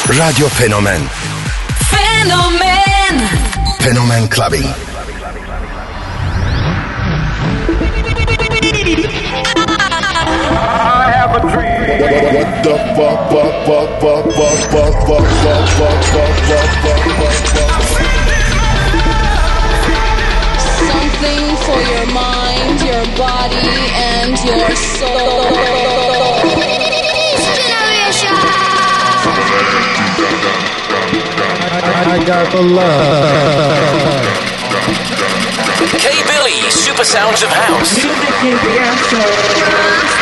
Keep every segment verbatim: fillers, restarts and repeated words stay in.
Radio Fenomen. Fenomen. Fenomen Clubbing. I have a dream. What the fuck, fuck, fuck, fuck, fuck, fuck, fuck, fuck, fuck, fuck, fuck, fuck, fuck. Something for your mind, your body, and your soul. I got the love. K-Billy, Super Sounds of House. Music is the answer.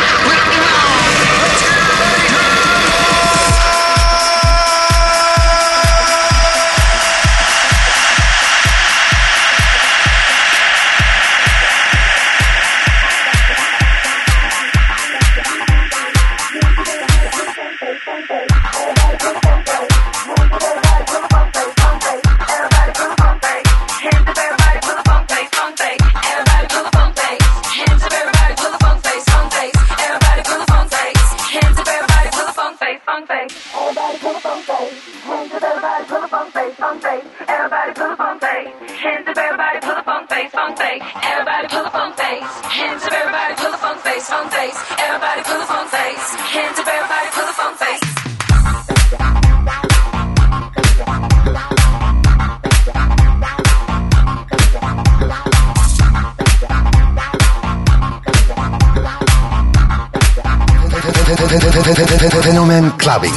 Fenomen Clubbing.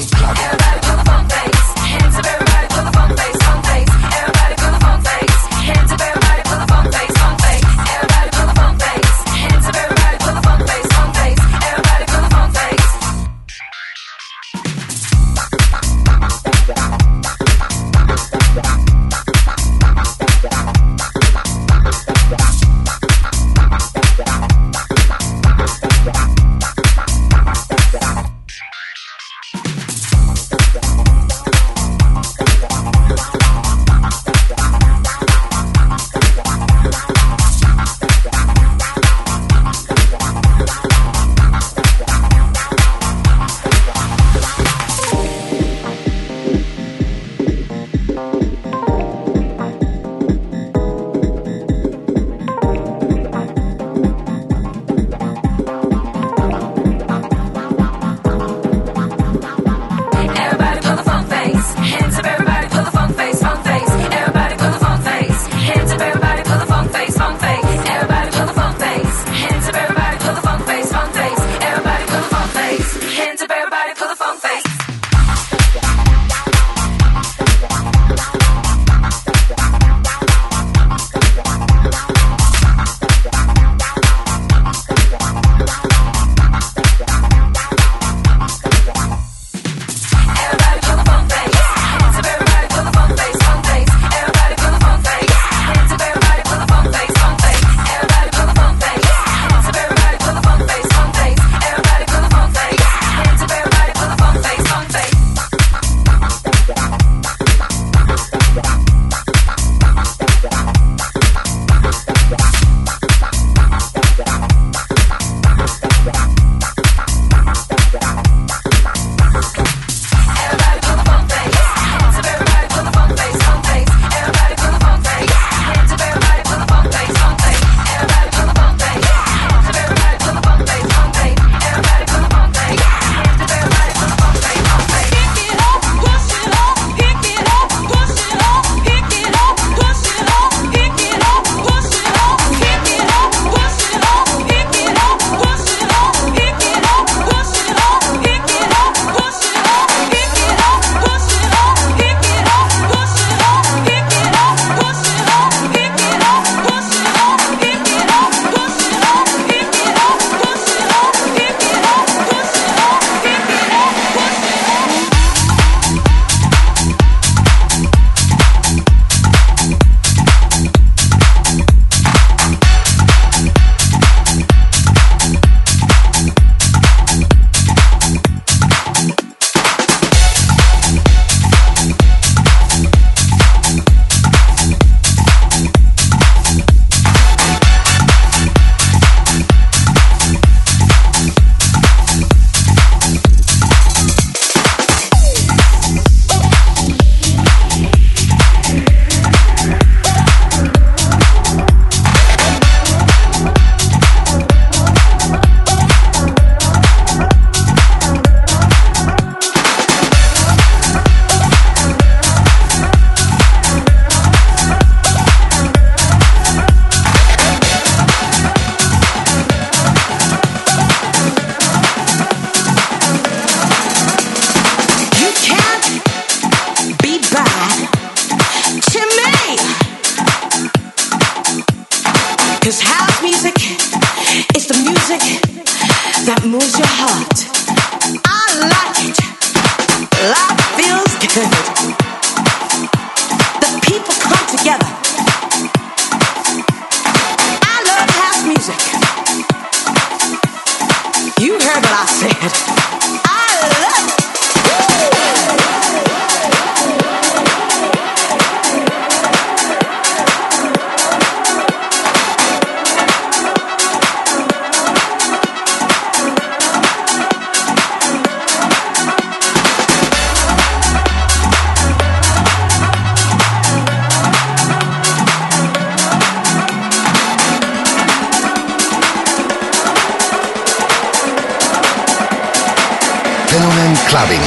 Clubbing.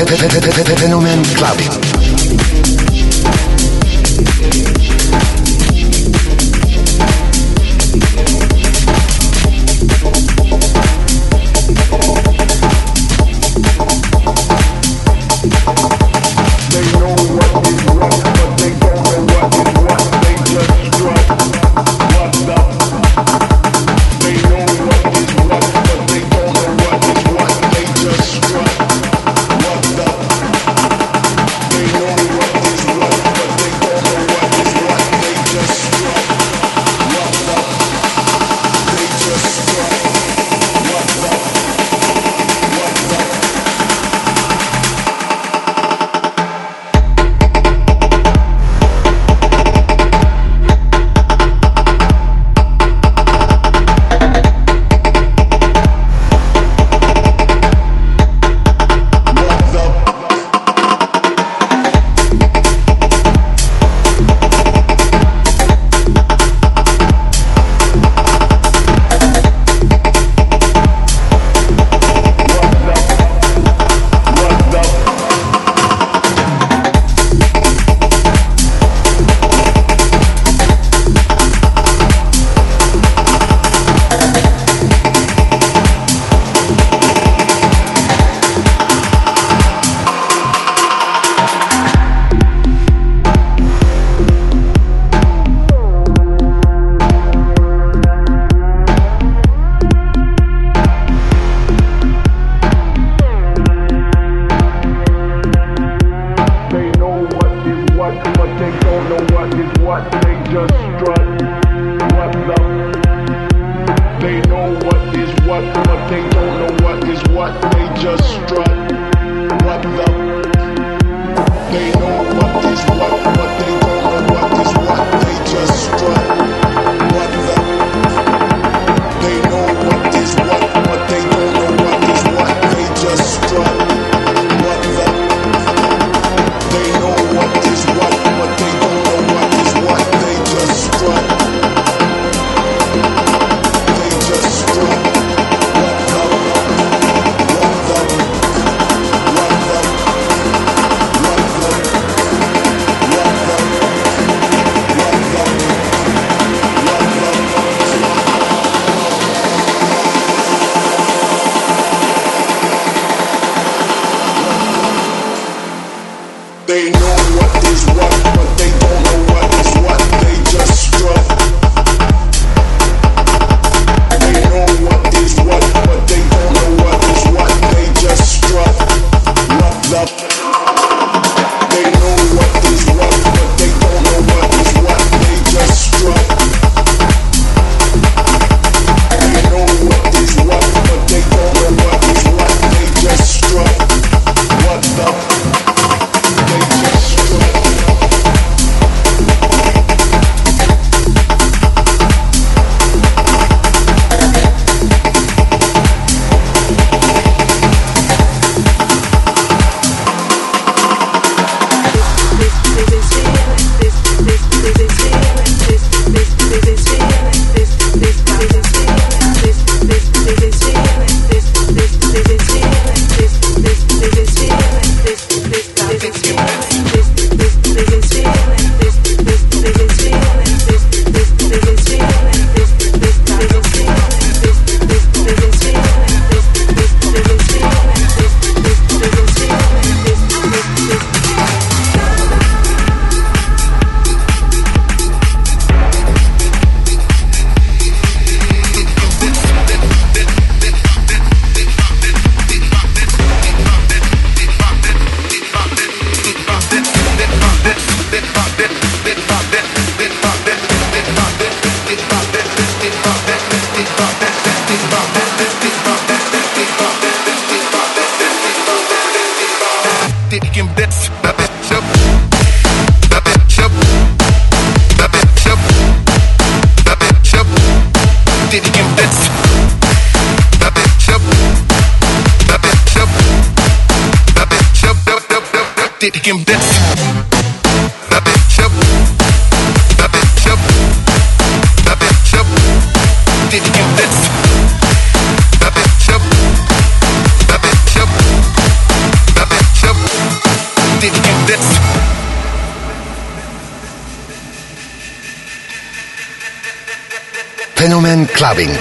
Fenomen Clubbing. Fenomen Clubbing.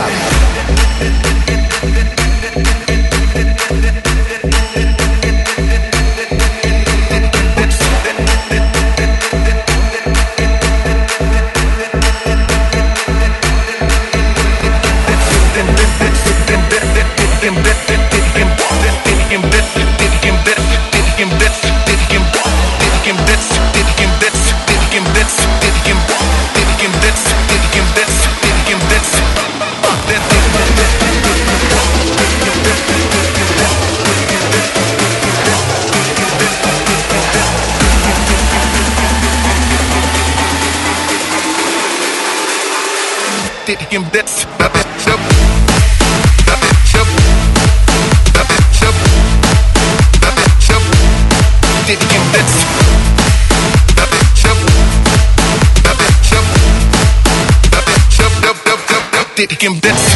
Taking bits.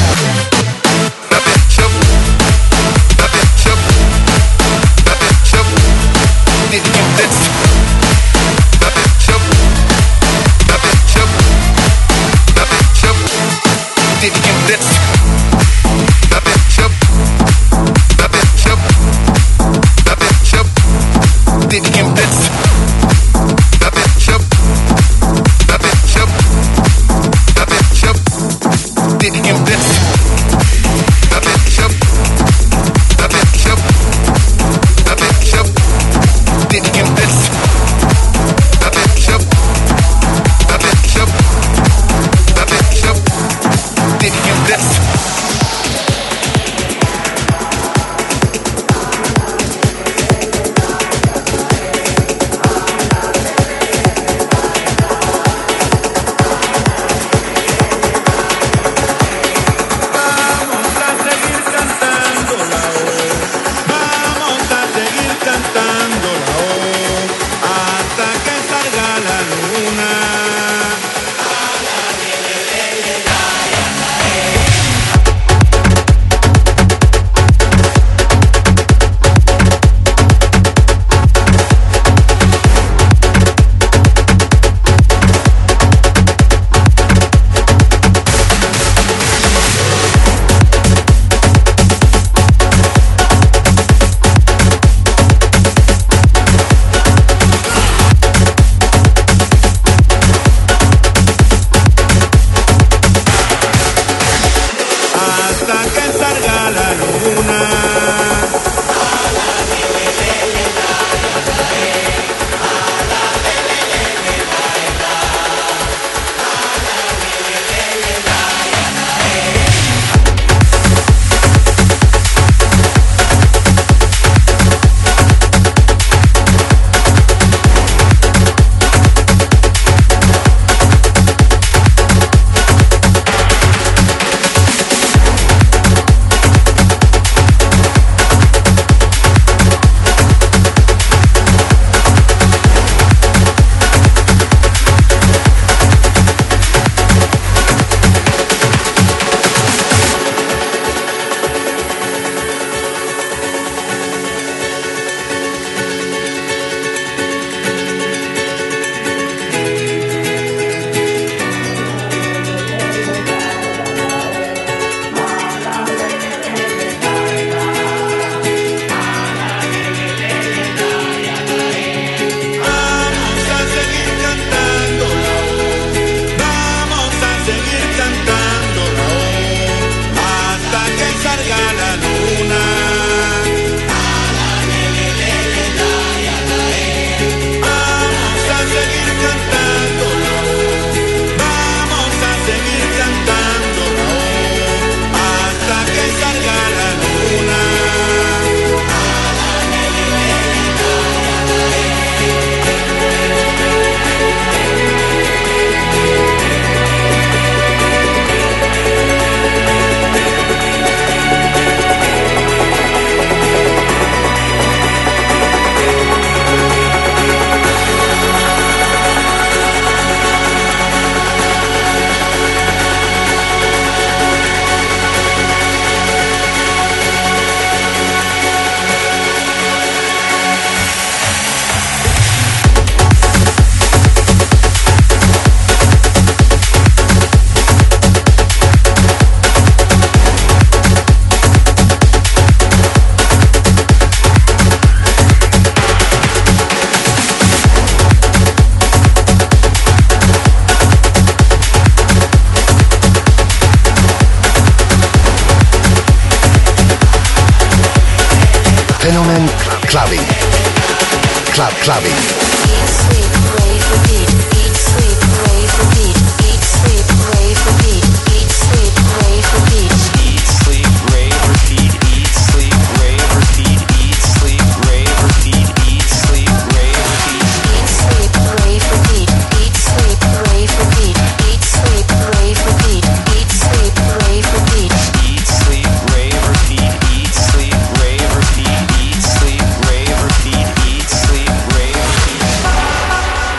Clubbing. Eat, sleep, rave, repeat. Eat, sleep, rave, repeat. Eat, sleep, rave, repeat. Eat, sleep, rave, repeat. Eat, sleep, rave, repeat. Eat, sleep, rave, repeat. Eat, sleep, rave, repeat. Eat, sleep, rave, repeat. Eat, sleep, rave, repeat. Eat, sleep, rave, repeat. Eat, sleep, rave, repeat. Eat, sleep, rave, repeat. Eat, sleep, rave, repeat. Eat, sleep, rave, repeat. Eat, sleep, rave, repeat. Eat, sleep, rave, repeat.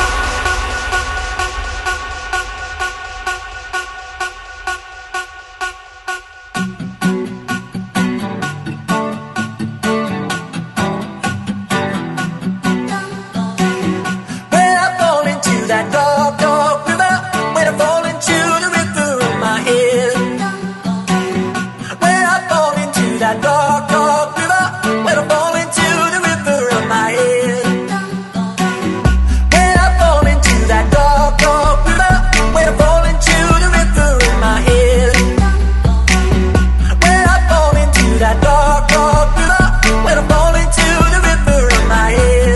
When I fall into that dark, dark river, when I fall into the river of my head. When I fall into that dark, dark river, when I fall into the river of my head. When I fall into that dark, dark river, when I fall into the river of my head. When I fall into that dark, dark river, when I fall into the river of my head.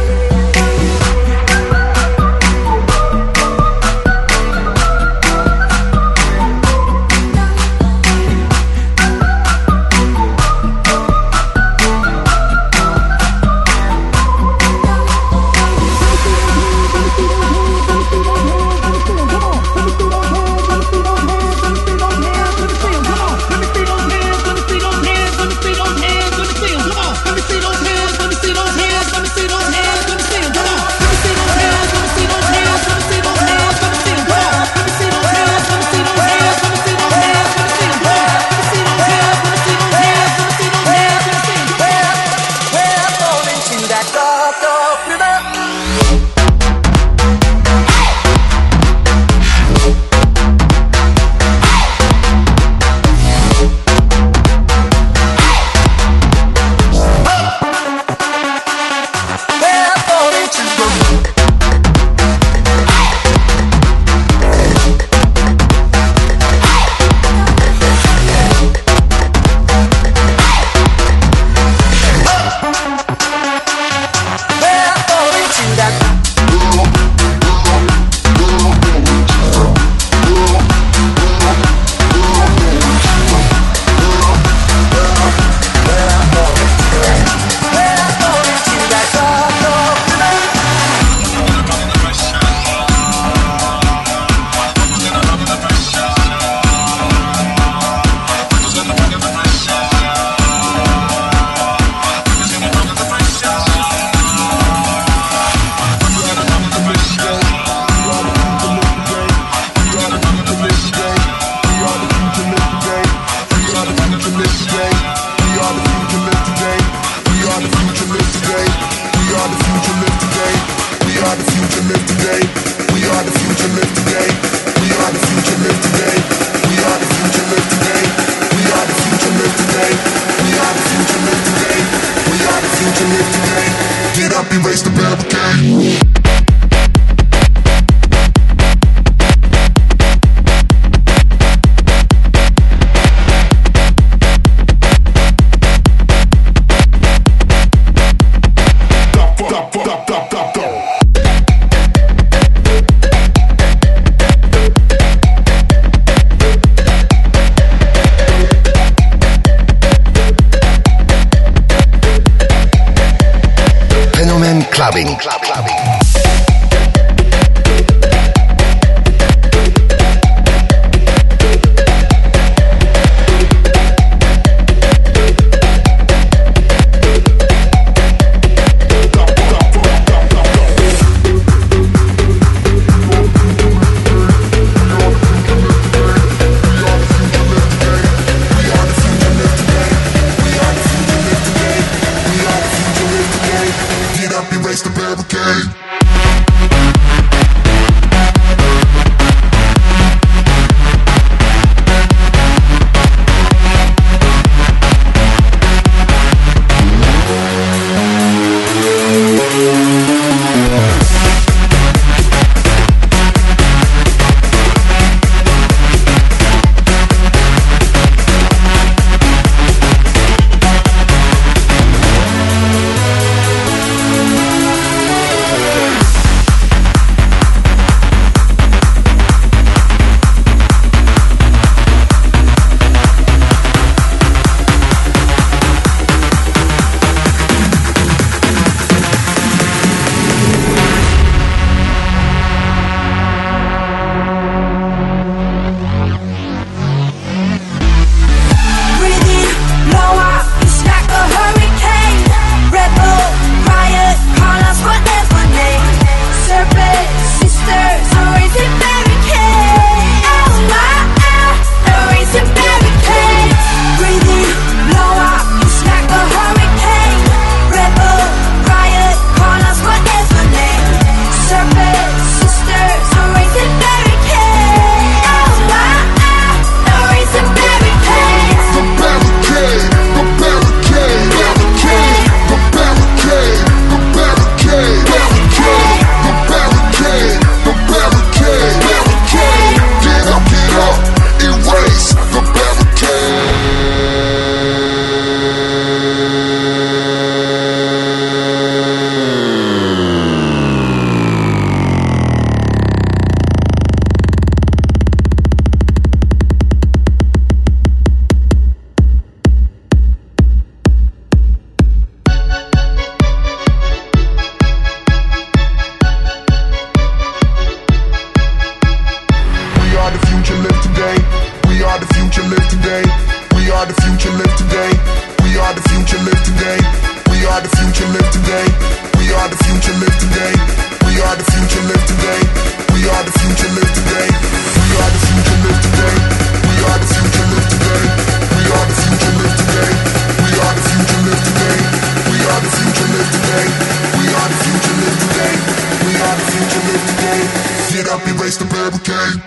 Clubbing. Club, clubbing. Erase the barricade. lift the gate. Get up, erase the barricade.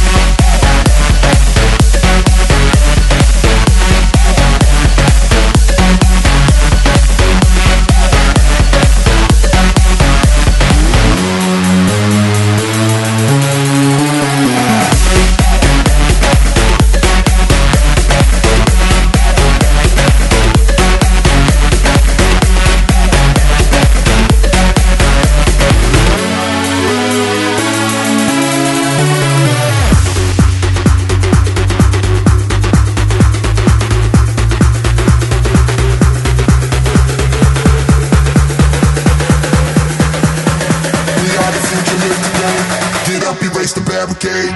Erase the barricade.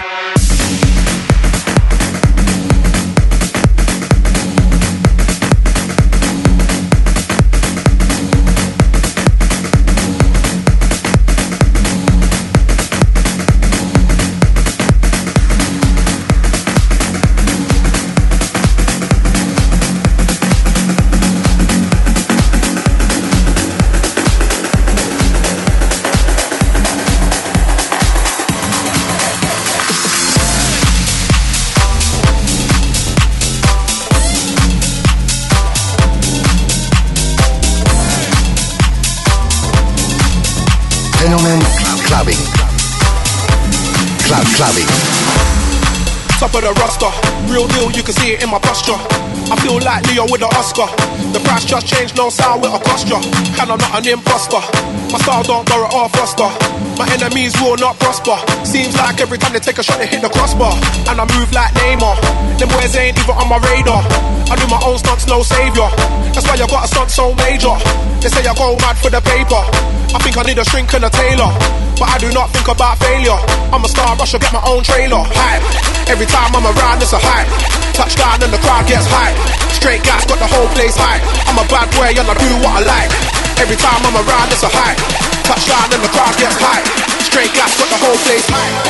Fenomen Clubbing. Club Clubbing. Top of the roster, real deal, you can see it in my posture. I feel like Leo with the Oscar. The price just changed, no sound with a posture. And I'm not an imposter. My style don't borrow or foster. My enemies will not prosper. Seems like every time they take a shot, they hit the crossbar. And I move like Neymar. Them boys ain't even on my radar. I do my own stunts, no savior. That's why I got a stunt so major. They say I go mad for the paper. I think I need a shrink and a tailor, but I do not think about failure. I'm a star, I should get my own trailer. Hype. Every time I'm around, it's a hype. Touchdown and the crowd gets hype. Straight gas, got the whole place hype. I'm a bad boy and I do what I like. Every time I'm around, it's a hype. Touchdown and the crowd gets hype. Straight gas, got the whole place hype.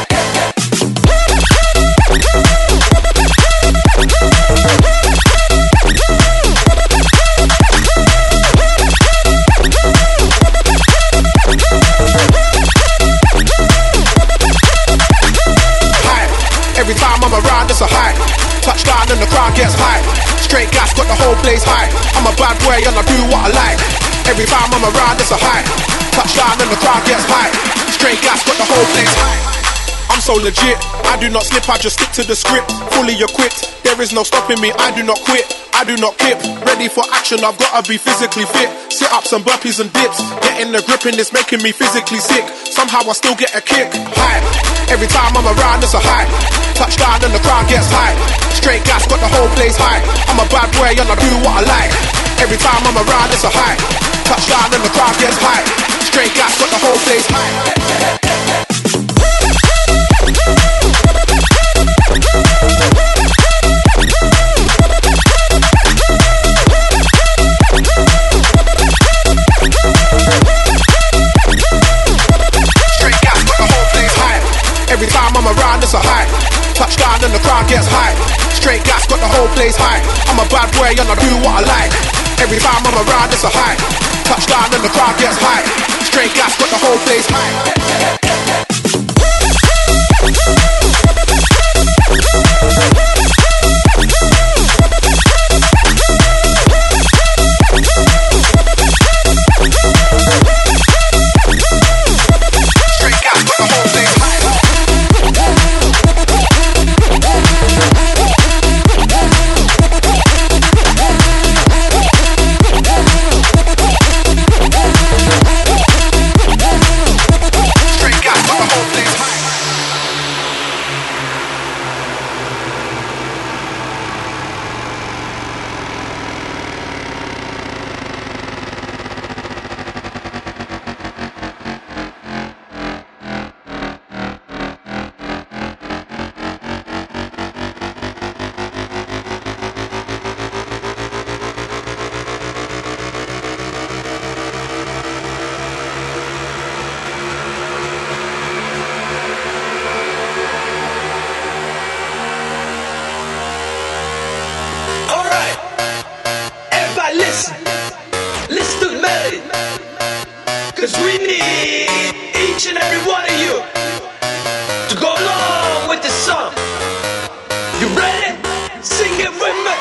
Every time I'm around, it's a hype. Touchdown and the crowd gets hype. Straight gas, got the whole place hype. I'm a bad boy and I do what I like. Every time I'm around, it's a hype. Touchdown and the crowd gets hype. Straight gas, got the whole place hype. I'm so legit, I do not slip, I just stick to the script. Fully equipped, there is no stopping me, I do not quit, I do not kip. Ready for action, I've gotta be physically fit. Sit-ups and burpees and dips. Getting the grip in this making me physically sick. Somehow I still get a kick. Hype. Every time I'm around, it's a hype. Touchdown and the crowd gets hype. Straight gas, got the whole place hype. I'm a bad boy and I do what I like. Every time I'm around, it's a hype. Touchdown and the crowd gets hype. Straight gas, got the whole place hype. Every time I'm around, it's a hype. Touchdown and the crowd gets hype. Straight gas, got the whole place hype. I'm a bad boy and I do what I like. Every time I'm around, it's a hype. Touchdown and the crowd gets hype. Straight gas, got the whole place hype. Cause we need each and every one of you to go along with the song. You ready? Sing it with me.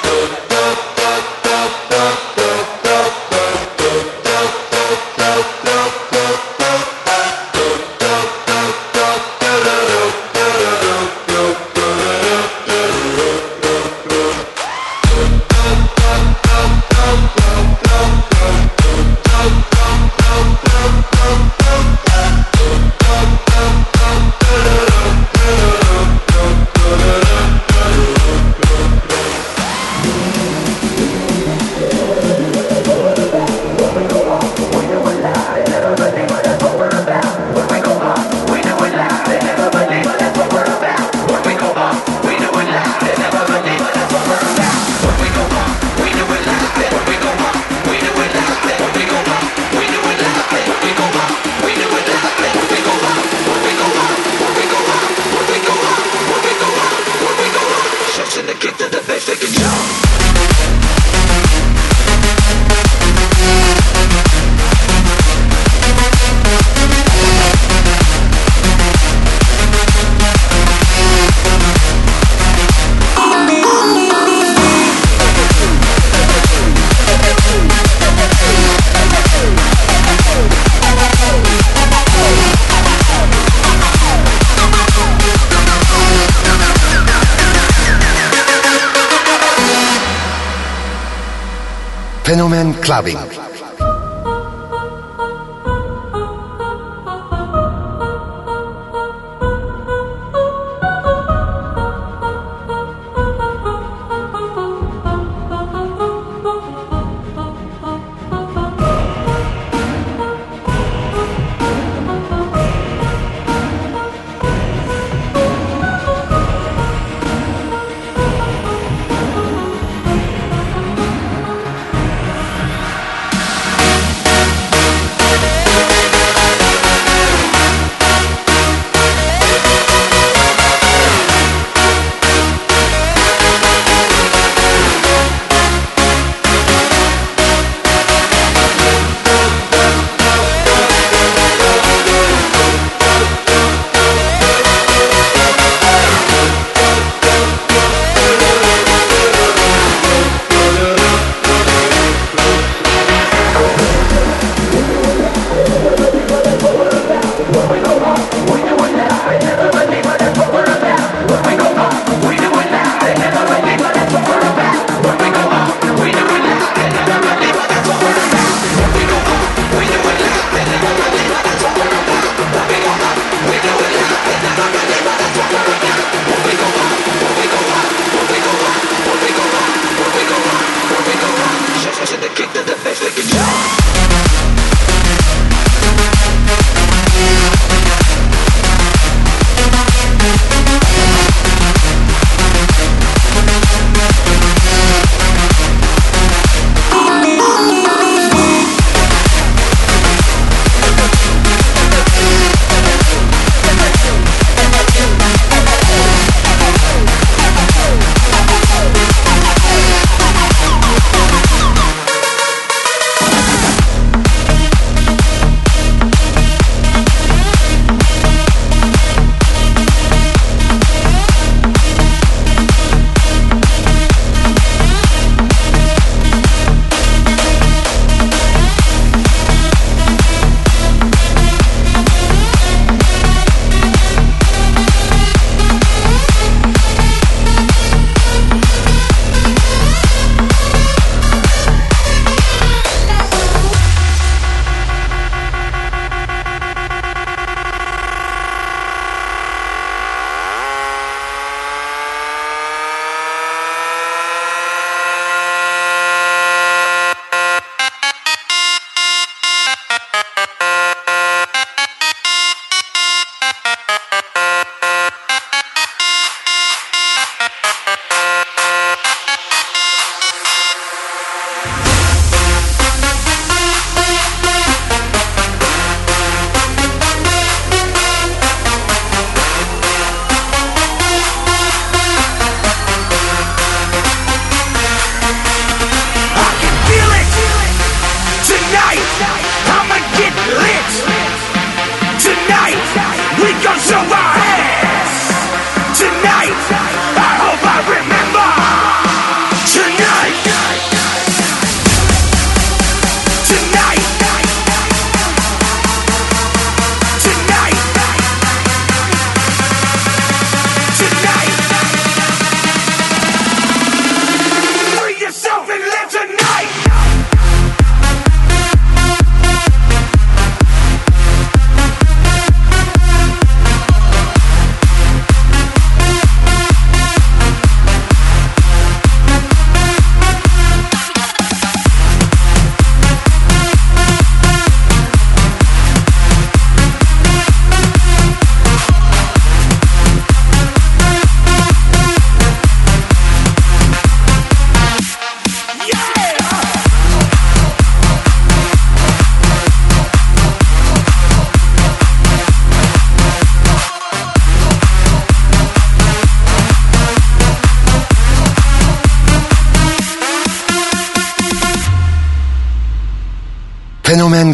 Fenomen Clubbing.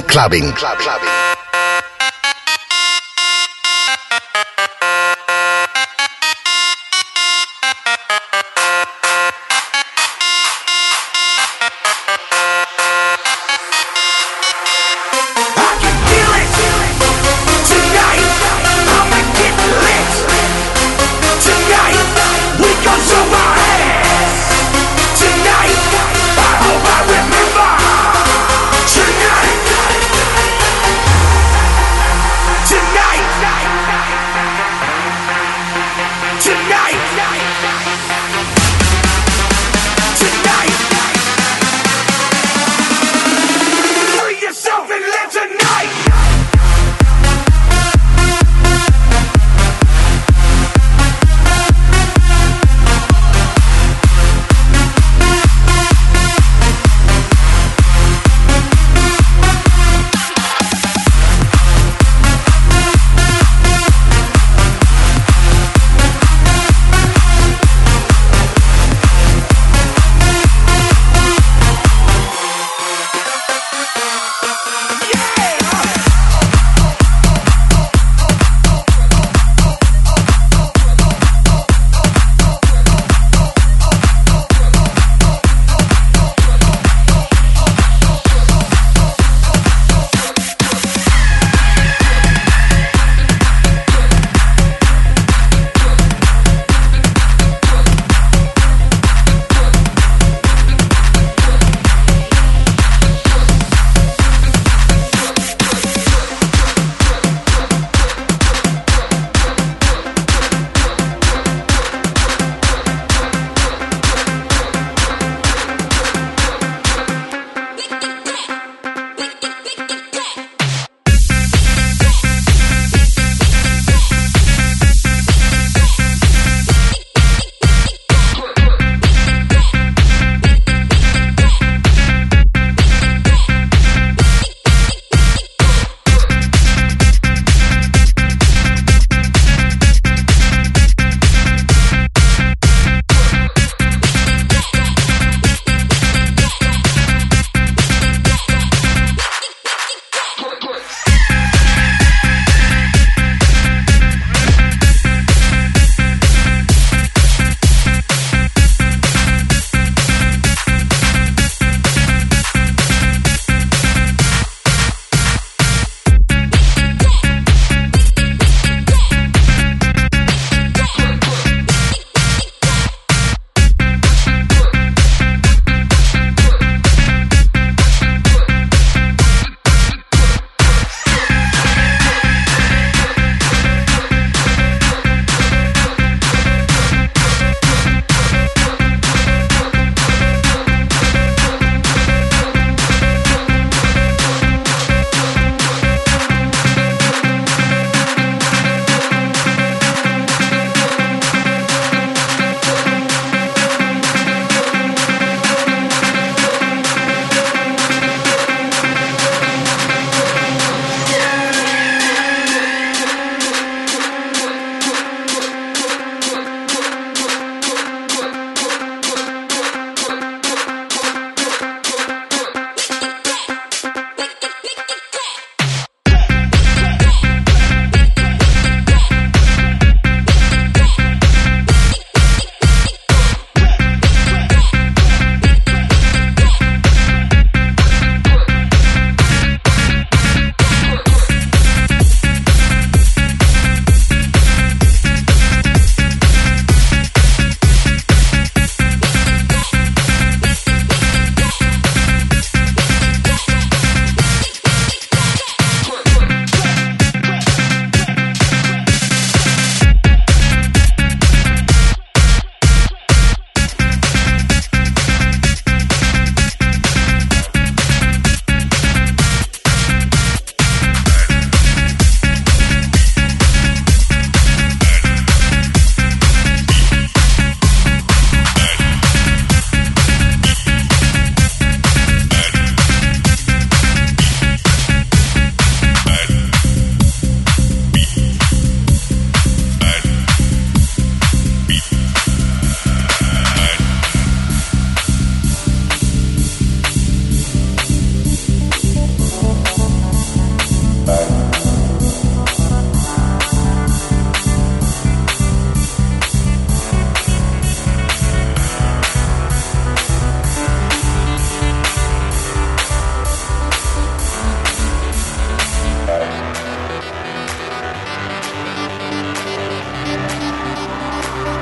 clubbing. Club clubbing. Tonight, I hope I remember. Tonight,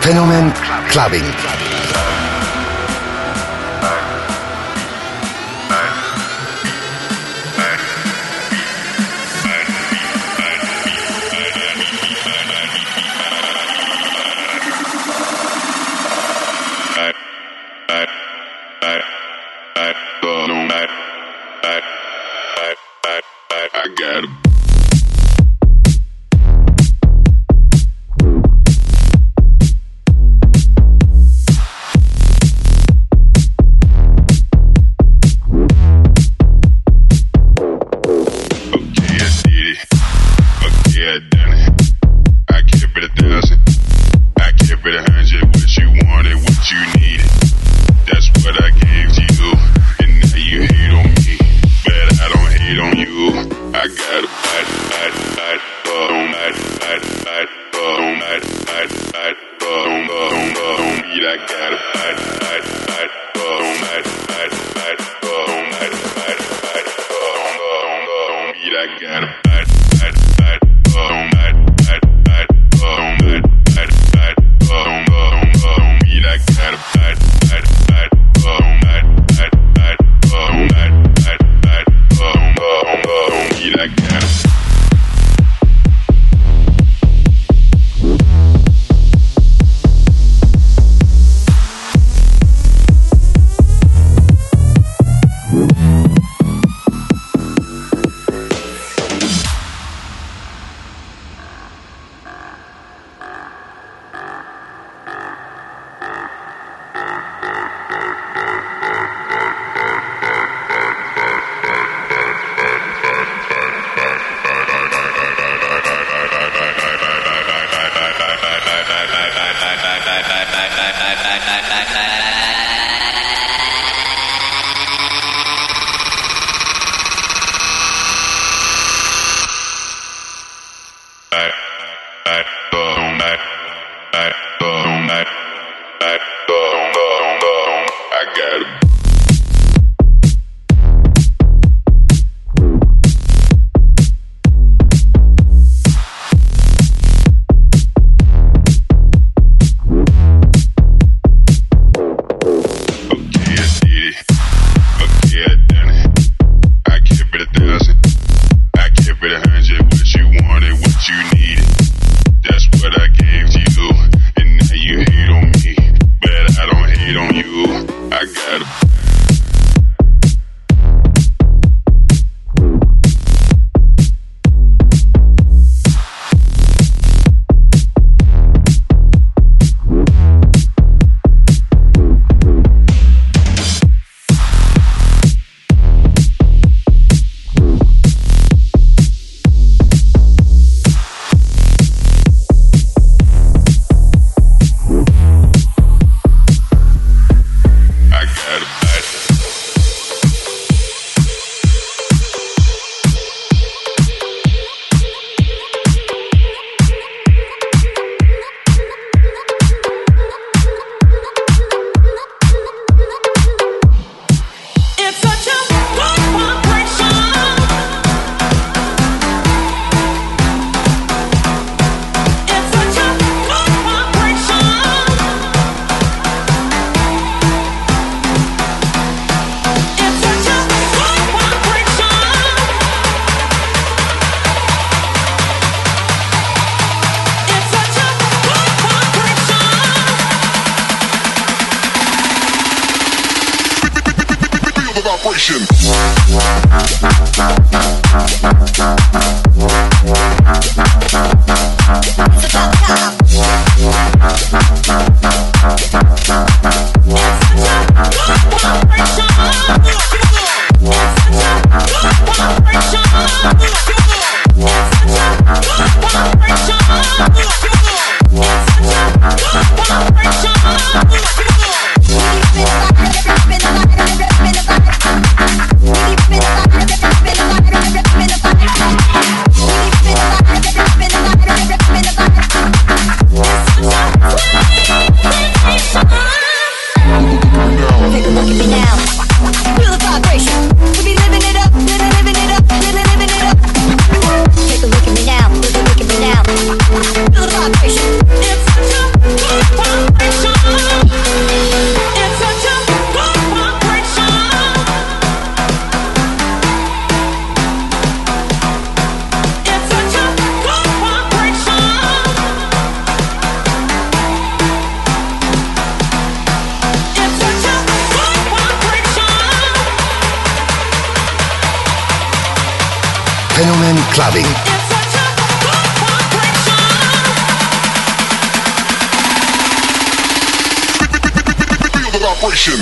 Fenomen Clubbing. I got a Been clubbing. Feel the vibration.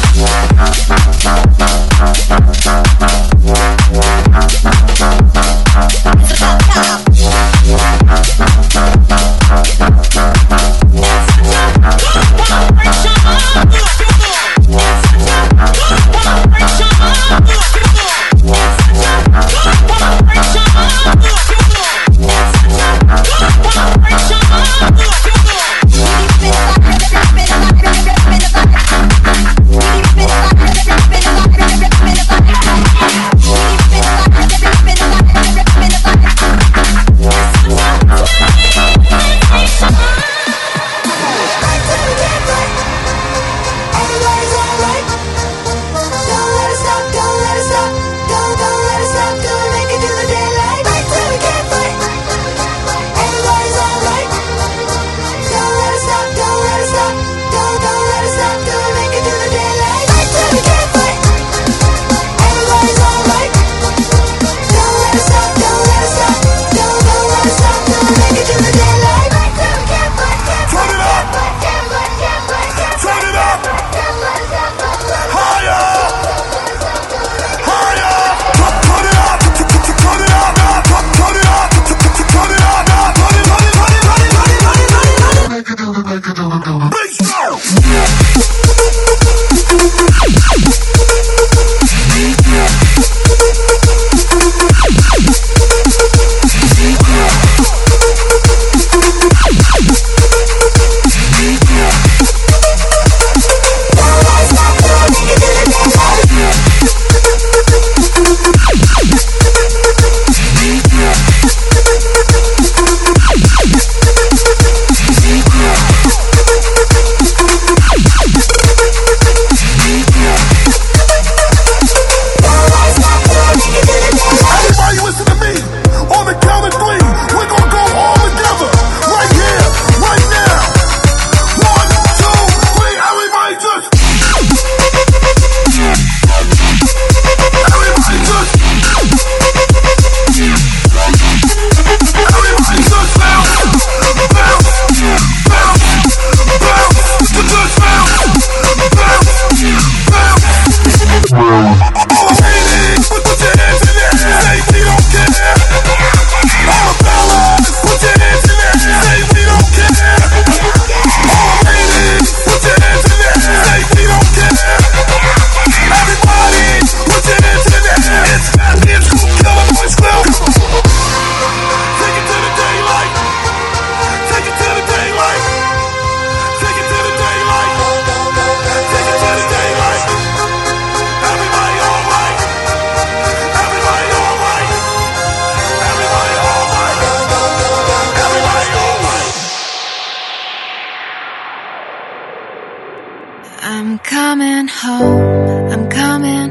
I'm coming home, I'm coming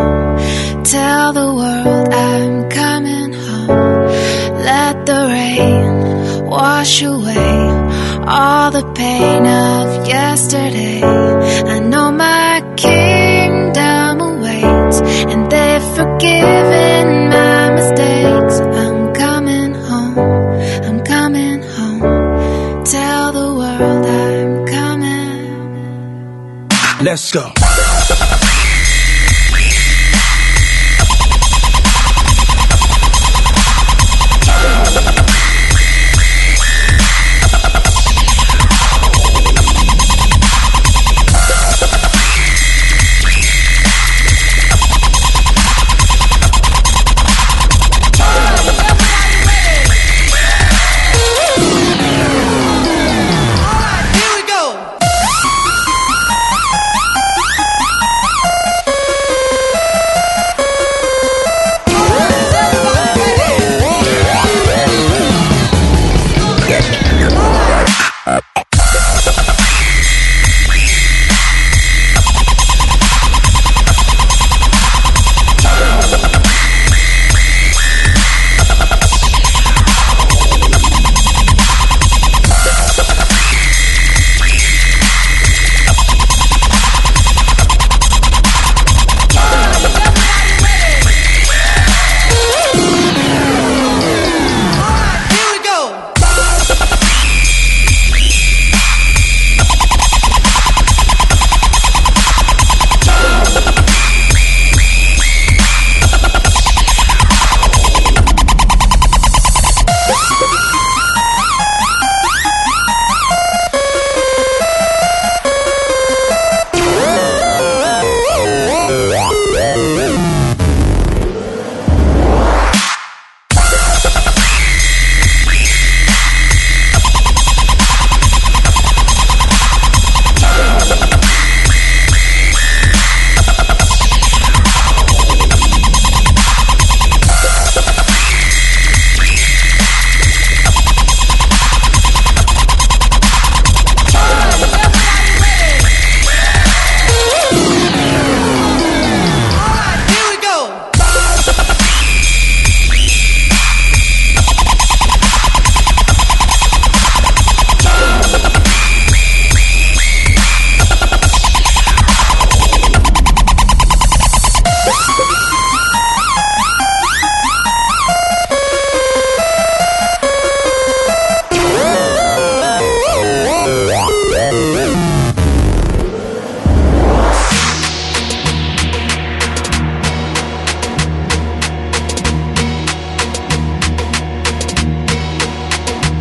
home. Tell the world I'm coming home. Let the rain wash away all the pain of yesterday. I know my kingdom awaits, and they've forgiven my mistakes. I'm coming home, I'm coming home. Tell the world I'm coming. Let's go.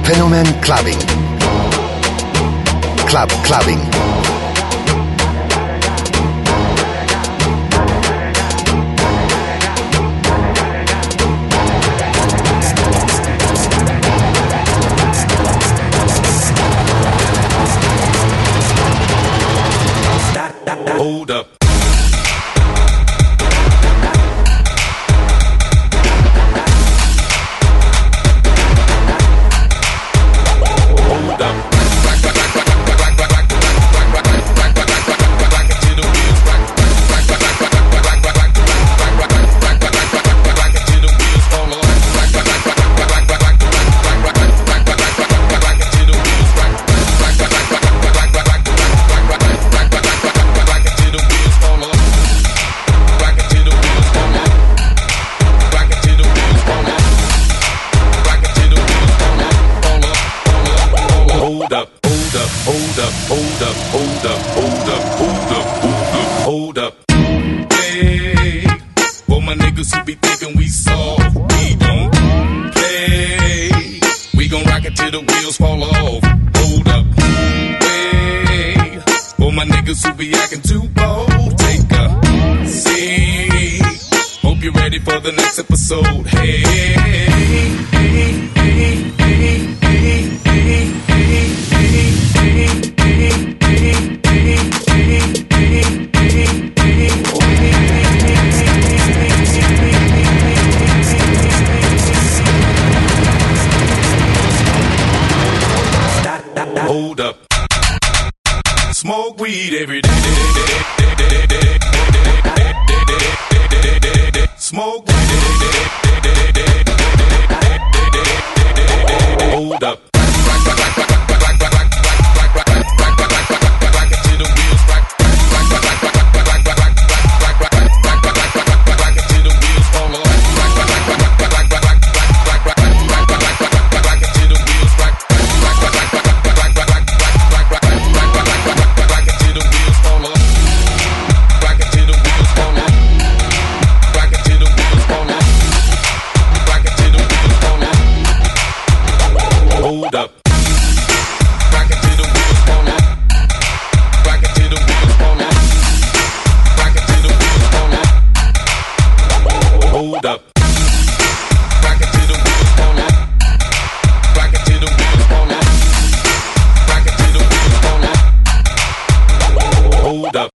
Fenomen Clubbing. Club Clubbing. Hold up. Episode. Hey, hey, hey, hey, hey, hey, hey, hold up. Smoke weed every day. Smoke weed. Hold up.